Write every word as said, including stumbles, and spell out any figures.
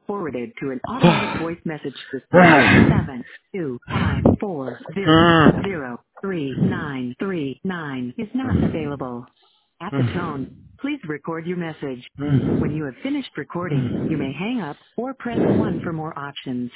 forwarded to an automatic voice message system. seven two five four zero zero three nine three nine is not available. At the tone, please record your message. When you have finished recording, you may hang up or press one for more options.